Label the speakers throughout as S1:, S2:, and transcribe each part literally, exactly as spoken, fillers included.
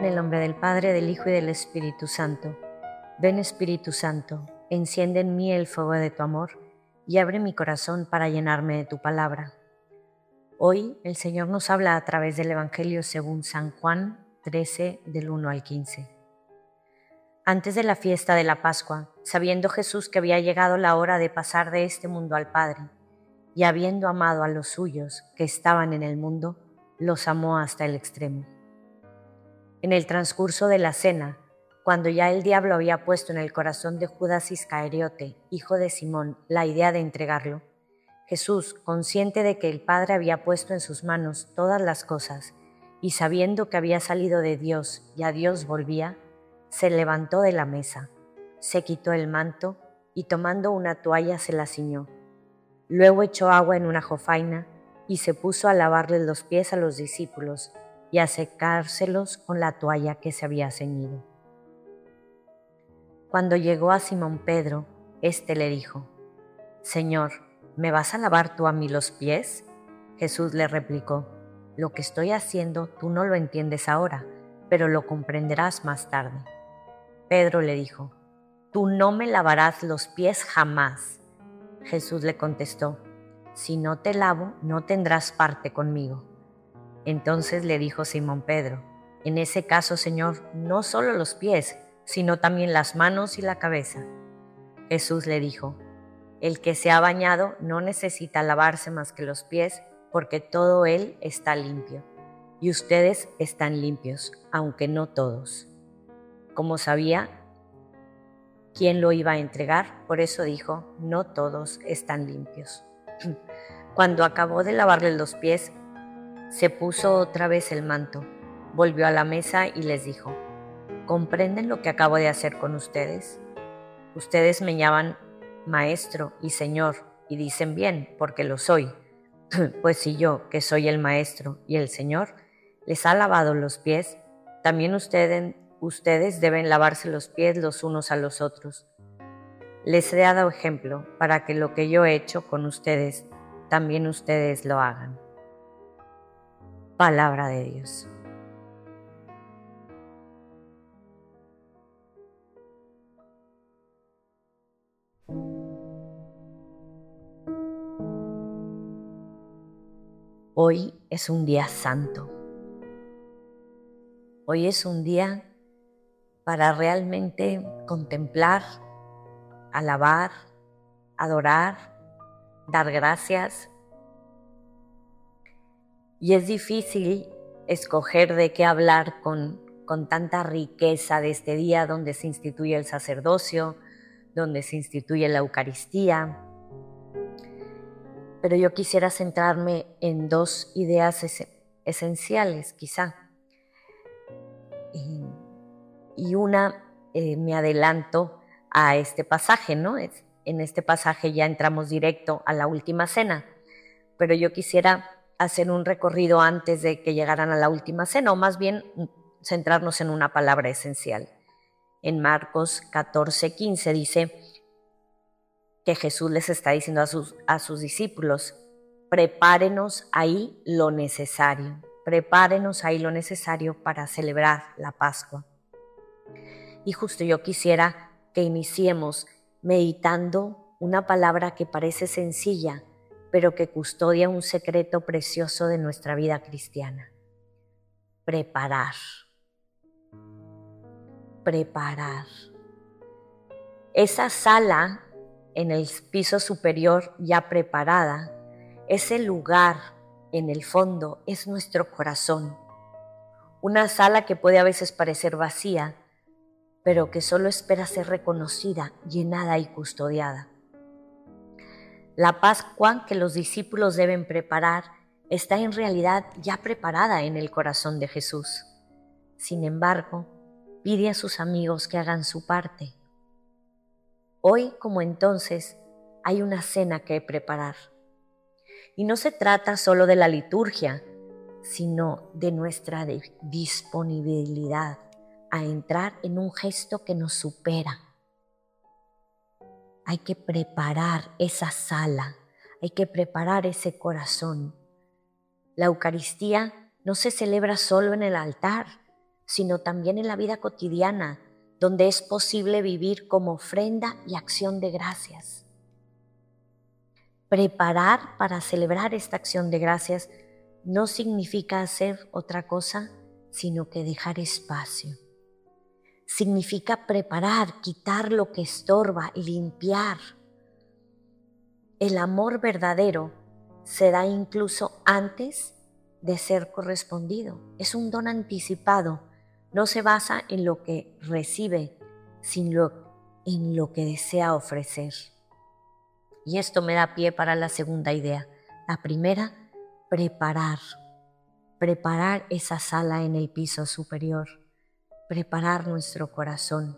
S1: En el nombre del Padre, del Hijo y del Espíritu Santo. Ven, Espíritu Santo, enciende en mí el fuego de tu amor y abre mi corazón para llenarme de tu palabra. Hoy el Señor nos habla a través del Evangelio según San Juan trece, del uno al quince. Antes de la fiesta de la Pascua, sabiendo Jesús que había llegado la hora de pasar de este mundo al Padre, y habiendo amado a los suyos que estaban en el mundo, los amó hasta el extremo. En el transcurso de la cena, cuando ya el diablo había puesto en el corazón de Judas Iscariote, hijo de Simón, la idea de entregarlo, Jesús, consciente de que el Padre había puesto en sus manos todas las cosas, y sabiendo que había salido de Dios y a Dios volvía, se levantó de la mesa, se quitó el manto y tomando una toalla se la ciñó. Luego echó agua en una jofaina y se puso a lavarles los pies a los discípulos y a secárselos con la toalla que se había ceñido. Cuando llegó a Simón Pedro, éste le dijo: «Señor, ¿me vas a lavar tú a mí los pies?». Jesús le replicó: «Lo que estoy haciendo tú no lo entiendes ahora, pero lo comprenderás más tarde». Pedro le dijo: «Tú no me lavarás los pies jamás». Jesús le contestó: «Si no te lavo, no tendrás parte conmigo». Entonces le dijo Simón Pedro: «En ese caso, Señor, no solo los pies, sino también las manos y la cabeza». Jesús le dijo: «El que se ha bañado no necesita lavarse más que los pies, porque todo él está limpio. Y ustedes están limpios, aunque no todos». Como sabía quién lo iba a entregar, por eso dijo: «No todos están limpios». Cuando acabó de lavarle los pies, se puso otra vez el manto, volvió a la mesa y les dijo: «¿Comprenden lo que acabo de hacer con ustedes? Ustedes me llaman Maestro y Señor, y dicen bien, porque lo soy. Pues si yo, que soy el Maestro y el Señor, les ha lavado los pies, también ustedes, ustedes deben lavarse los pies los unos a los otros. Les he dado ejemplo para que lo que yo he hecho con ustedes, también ustedes lo hagan». Palabra de Dios. Hoy es un día santo. Hoy es un día para realmente contemplar, alabar, adorar, dar gracias. Y es difícil escoger de qué hablar con, con tanta riqueza de este día donde se instituye el sacerdocio, donde se instituye la Eucaristía. Pero yo quisiera centrarme en dos ideas es, esenciales, quizá. Y, y una, eh, me adelanto a este pasaje, ¿no? Es, en este pasaje ya entramos directo a la última cena, pero yo quisiera hacer un recorrido antes de que llegaran a la última cena, o más bien centrarnos en una palabra esencial. En Marcos catorce, quince dice que Jesús les está diciendo a sus, a sus discípulos: prepárenos ahí lo necesario, prepárenos ahí lo necesario para celebrar la Pascua. Y justo yo quisiera que iniciemos meditando una palabra que parece sencilla, pero que custodia un secreto precioso de nuestra vida cristiana. Preparar. Preparar. Esa sala en el piso superior ya preparada, ese lugar en el fondo es nuestro corazón. Una sala que puede a veces parecer vacía, pero que solo espera ser reconocida, llenada y custodiada. La Pascua que los discípulos deben preparar está en realidad ya preparada en el corazón de Jesús. Sin embargo, pide a sus amigos que hagan su parte. Hoy, como entonces, hay una cena que preparar. Y no se trata solo de la liturgia, sino de nuestra disponibilidad a entrar en un gesto que nos supera. Hay que preparar esa sala, hay que preparar ese corazón. La Eucaristía no se celebra solo en el altar, sino también en la vida cotidiana, donde es posible vivir como ofrenda y acción de gracias. Preparar para celebrar esta acción de gracias no significa hacer otra cosa, sino que dejar espacio. Significa preparar, quitar lo que estorba, limpiar. El amor verdadero se da incluso antes de ser correspondido. Es un don anticipado. No se basa en lo que recibe, sino en lo que desea ofrecer. Y esto me da pie para la segunda idea. La primera, preparar. Preparar esa sala en el piso superior. Preparar nuestro corazón.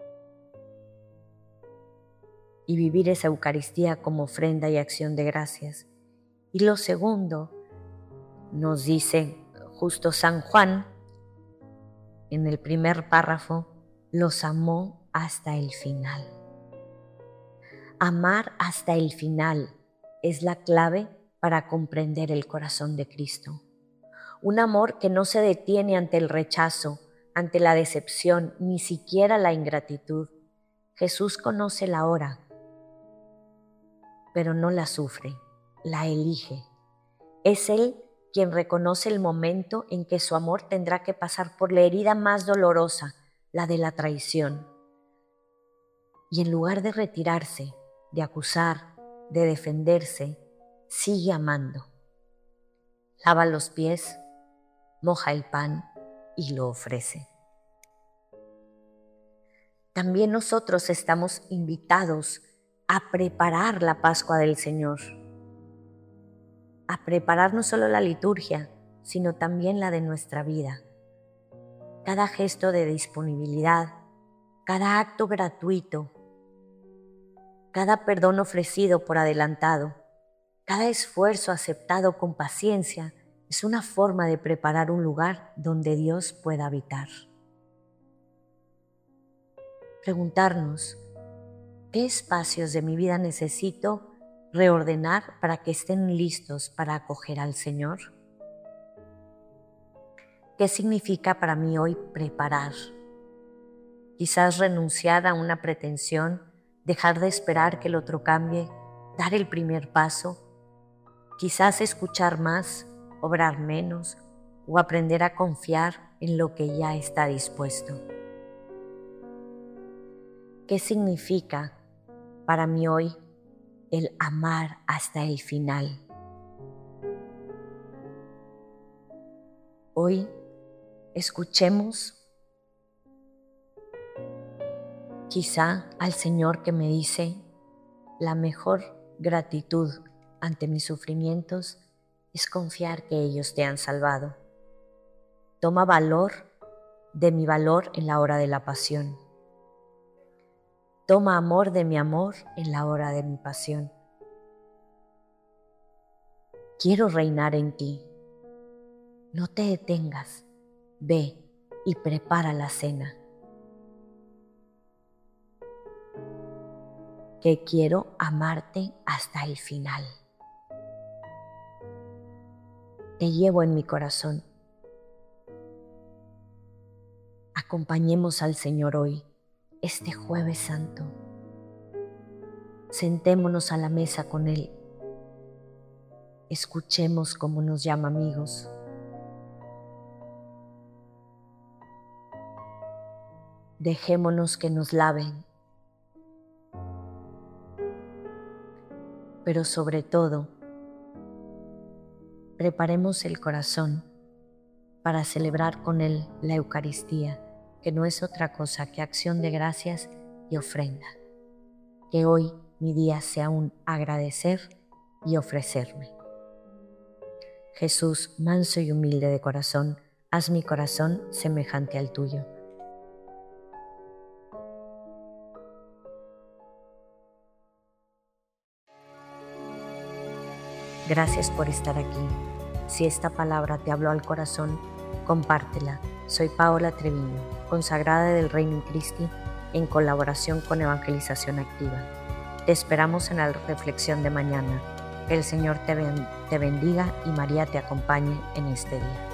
S1: Y vivir esa Eucaristía como ofrenda y acción de gracias. Y lo segundo, nos dice justo San Juan, en el primer párrafo, los amó hasta el final. Amar hasta el final es la clave para comprender el corazón de Cristo. Un amor que no se detiene ante el rechazo, ante la decepción, ni siquiera la ingratitud. Jesús conoce la hora, pero no la sufre, la elige. Es Él quien reconoce el momento en que su amor tendrá que pasar por la herida más dolorosa, la de la traición. Y en lugar de retirarse, de acusar, de defenderse, sigue amando. Lava los pies, moja el pan y lo ofrece. También nosotros estamos invitados a preparar la Pascua del Señor, a preparar no solo la liturgia, sino también la de nuestra vida. Cada gesto de disponibilidad, cada acto gratuito, cada perdón ofrecido por adelantado, cada esfuerzo aceptado con paciencia es una forma de preparar un lugar donde Dios pueda habitar. Preguntarnos, ¿qué espacios de mi vida necesito reordenar para que estén listos para acoger al Señor? ¿Qué significa para mí hoy preparar? Quizás renunciar a una pretensión, dejar de esperar que el otro cambie, dar el primer paso, quizás escuchar más, obrar menos o aprender a confiar en lo que ya está dispuesto. ¿Qué significa para mí hoy el amar hasta el final? Hoy escuchemos quizá al Señor que me dice: la mejor gratitud ante mis sufrimientos es confiar que ellos te han salvado. Toma valor de mi valor en la hora de la pasión. Toma amor de mi amor en la hora de mi pasión. Quiero reinar en ti. No te detengas. Ve y prepara la cena. Que quiero amarte hasta el final. Te llevo en mi corazón. Acompañemos al Señor hoy, este Jueves Santo. Sentémonos a la mesa con Él. Escuchemos cómo nos llama amigos. Dejémonos que nos laven. Pero sobre todo, preparemos el corazón para celebrar con Él la Eucaristía, que no es otra cosa que acción de gracias y ofrenda. Que hoy mi día sea un agradecer y ofrecerme. Jesús, manso y humilde de corazón, haz mi corazón semejante al tuyo. Gracias por estar aquí. Si esta palabra te habló al corazón, compártela. Soy Paola Treviño, consagrada del Reino Christi, en colaboración con Evangelización Activa. Te esperamos en la reflexión de mañana. Que el Señor te bendiga y María te acompañe en este día.